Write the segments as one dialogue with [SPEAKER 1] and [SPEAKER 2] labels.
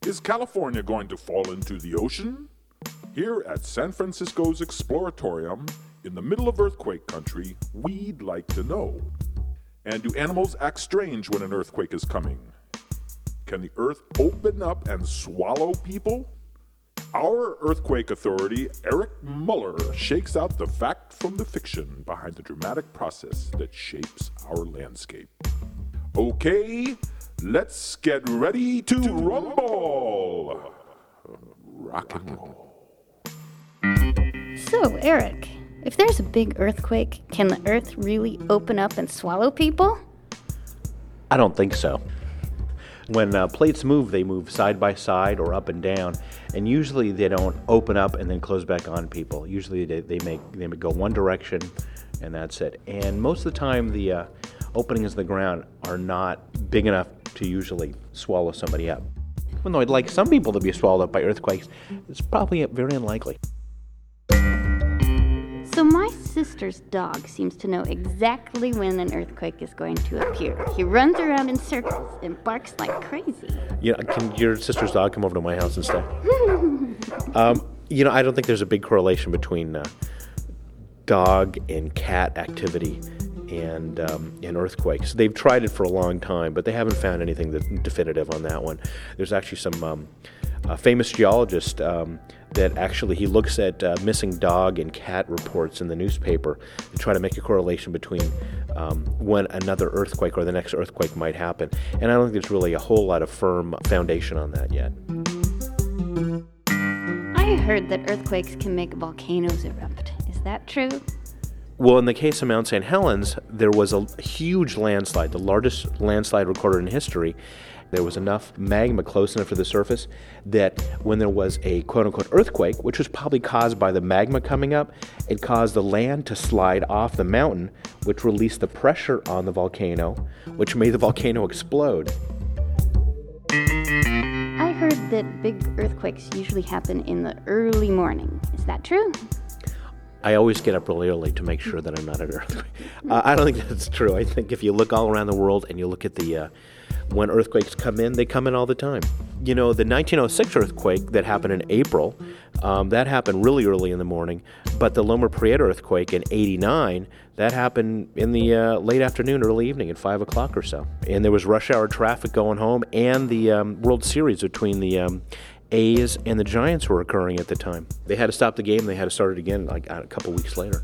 [SPEAKER 1] Is California going to fall into the ocean? Here at San Francisco's Exploratorium, in the middle of earthquake country, we'd like to know. And do animals act strange when an earthquake is coming? Can the earth open up and swallow people? Our earthquake authority, Eric Muller, shakes out the fact from the fiction behind the dramatic process that shapes our landscape. Okay, let's get ready to rumble! Rock and roll.
[SPEAKER 2] So, Eric, if there's a big earthquake, can the earth really open up and swallow people?
[SPEAKER 3] I don't think so. When plates move, they move side by side or up and down, and usually they don't open up and then close back on people. Usually they go one direction, and that's it. And most of the time, the openings in the ground are not big enough to usually swallow somebody up. Even though I'd like some people to be swallowed up by earthquakes, it's probably very unlikely.
[SPEAKER 2] So my sister's dog seems to know exactly when an earthquake is going to appear. He runs around in circles and barks like crazy.
[SPEAKER 3] Can your sister's dog come over to my house and stay? I don't think there's a big correlation between dog and cat activity and earthquakes. They've tried it for a long time, but they haven't found anything definitive on that one. There's actually some famous geologist that actually he looks at missing dog and cat reports in the newspaper to try to make a correlation between when another earthquake or the next earthquake might happen. And I don't think there's really a whole lot of firm foundation on that yet.
[SPEAKER 2] I heard that earthquakes can make volcanoes erupt. Is that true?
[SPEAKER 3] Well, in the case of Mount St. Helens, there was a huge landslide, the largest landslide recorded in history. There was enough magma close enough to the surface that when there was a quote-unquote earthquake, which was probably caused by the magma coming up, it caused the land to slide off the mountain, which released the pressure on the volcano, which made the volcano explode.
[SPEAKER 2] I heard that big earthquakes usually happen in the early morning. Is that true?
[SPEAKER 3] I always get up really early to make sure that I'm not at an earthquake. I don't think that's true. I think if you look all around the world and you look at the when earthquakes come in, they come in all the time. The 1906 earthquake that happened in April, that happened really early in the morning. But the Loma Prieta earthquake in '89, that happened in the late afternoon, early evening at 5 o'clock or so. And there was rush hour traffic going home, and the World Series between the A's and the Giants were occurring at the time. They had to stop the game. They had to start it again like a couple weeks later.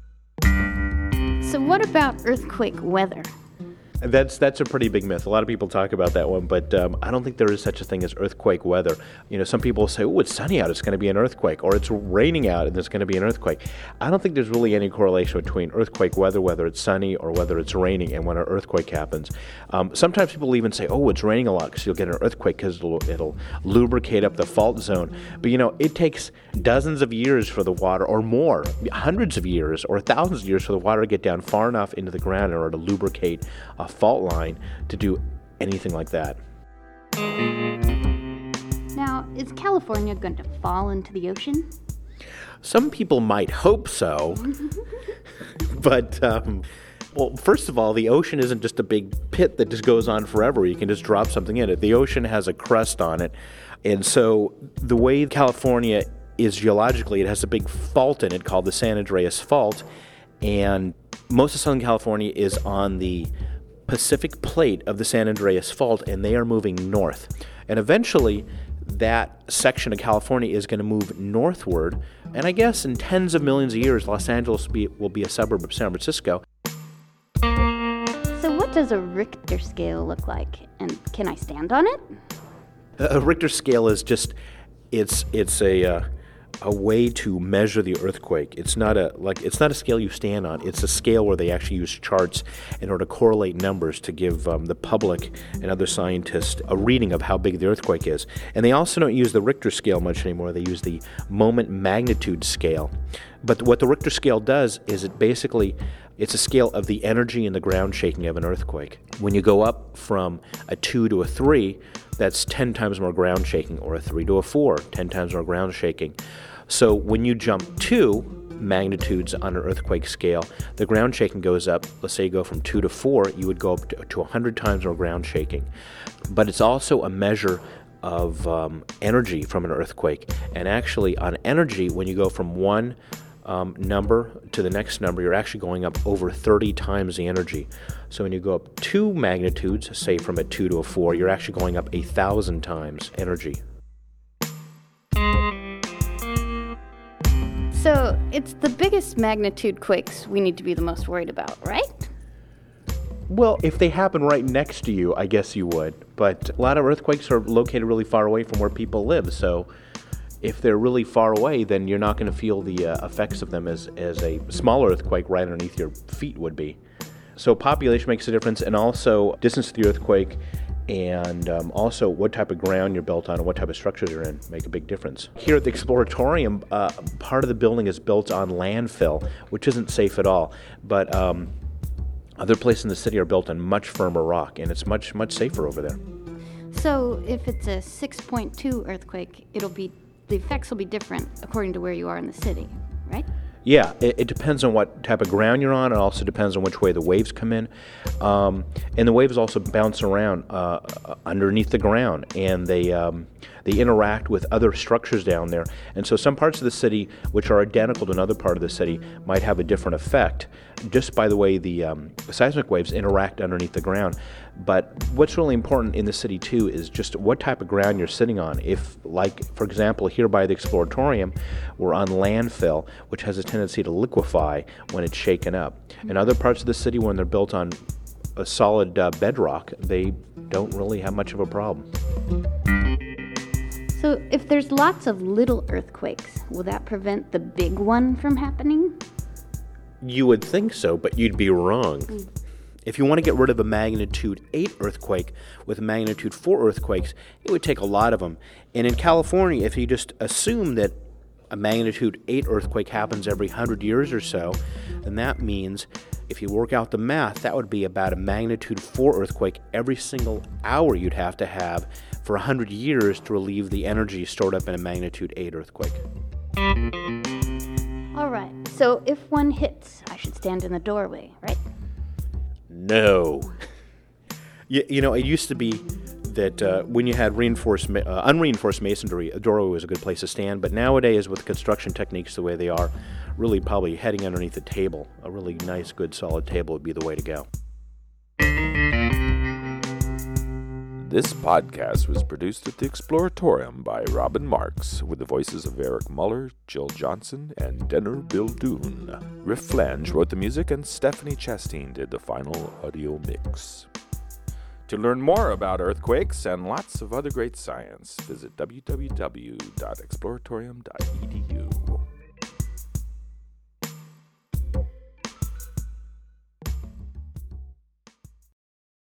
[SPEAKER 2] So what about earthquake weather?
[SPEAKER 3] That's a pretty big myth. A lot of people talk about that one, but I don't think there is such a thing as earthquake weather. Some people say, oh, it's sunny out, it's going to be an earthquake, or it's raining out and there's going to be an earthquake. I don't think there's really any correlation between earthquake weather, whether it's sunny or whether it's raining, and when an earthquake happens. Sometimes people even say, oh, it's raining a lot because you'll get an earthquake because it'll lubricate up the fault zone. But, it takes dozens of years for the water, or more, hundreds of years or thousands of years for the water to get down far enough into the ground in order to lubricate a fault line to do anything like that.
[SPEAKER 2] Now, is California going to fall into the ocean?
[SPEAKER 3] Some people might hope so, but first of all, the ocean isn't just a big pit that just goes on forever. You can just drop something in it. The ocean has a crust on it, and so the way California is geologically, it has a big fault in it called the San Andreas Fault, and most of Southern California is on the Pacific plate of the San Andreas Fault, and they are moving north. And eventually, that section of California is going to move northward, and I guess in tens of millions of years, Los Angeles will be a suburb of San Francisco.
[SPEAKER 2] So what does a Richter scale look like, and can I stand on it?
[SPEAKER 3] A Richter scale is just, it's a way to measure the earthquake. It's not a scale you stand on. It's a scale where they actually use charts in order to correlate numbers to give the public and other scientists a reading of how big the earthquake is. And they also don't use the Richter scale much anymore. They use the moment magnitude scale. But what the Richter scale does is it's a scale of the energy and the ground shaking of an earthquake. When you go up from a 2 to a 3, that's 10 times more ground shaking, or a 3 to a 4, 10 times more ground shaking. So when you jump 2 magnitudes on an earthquake scale, the ground shaking goes up. Let's say you go from 2 to 4, you would go up to 100 times more ground shaking. But it's also a measure energy from an earthquake. And actually, on energy, when you go from one number to the next number, you're actually going up over 30 times the energy. So when you go up 2 magnitudes, say from a 2 to a 4, you're actually going up 1,000 times energy.
[SPEAKER 2] So it's the biggest magnitude quakes we need to be the most worried about, right?
[SPEAKER 3] Well, if they happen right next to you, I guess you would. But a lot of earthquakes are located really far away from where people live. So if they're really far away, then you're not going to feel the effects of them as a smaller earthquake right underneath your feet would be. So population makes a difference, and also distance to the earthquake, and also what type of ground you're built on and what type of structures you're in make a big difference. Here at the Exploratorium, part of the building is built on landfill, which isn't safe at all. But other places in the city are built on much firmer rock, and it's much, much safer over there.
[SPEAKER 2] So if it's a 6.2 earthquake, the effects will be different according to where you are in the city, right?
[SPEAKER 3] Yeah, it depends on what type of ground you're on. It also depends on which way the waves come in. And the waves also bounce around underneath the ground, and they interact with other structures down there. And so some parts of the city, which are identical to another part of the city, might have a different effect just by the way the seismic waves interact underneath the ground. But what's really important in the city, too, is just what type of ground you're sitting on. If, like, for example, here by the Exploratorium, we're on landfill, which has a tendency to liquefy when it's shaken up. In other parts of the city, when they're built on a solid bedrock, they don't really have much of a problem.
[SPEAKER 2] So if there's lots of little earthquakes, will that prevent the big one from happening?
[SPEAKER 3] You would think so, but you'd be wrong. If you want to get rid of a magnitude 8 earthquake with magnitude 4 earthquakes, it would take a lot of them. And in California, if you just assume that a magnitude 8 earthquake happens every 100 years or so, then that means if you work out the math, that would be about a magnitude 4 earthquake every single hour you'd have to have for 100 years to relieve the energy stored up in a magnitude 8 earthquake.
[SPEAKER 2] All right, so if one hits, I should stand in the doorway, right?
[SPEAKER 3] No. You know, it used to be that when you had unreinforced masonry, a doorway was a good place to stand. But nowadays, with construction techniques the way they are, really probably heading underneath a table, a really nice, good, solid table would be the way to go.
[SPEAKER 1] This podcast was produced at the Exploratorium by Robin Marks, with the voices of Eric Muller, Jill Johnson, and Denner Bildoon. Riff Flange wrote the music, and Stephanie Chastain did the final audio mix. To learn more about earthquakes and lots of other great science, visit www.exploratorium.edu.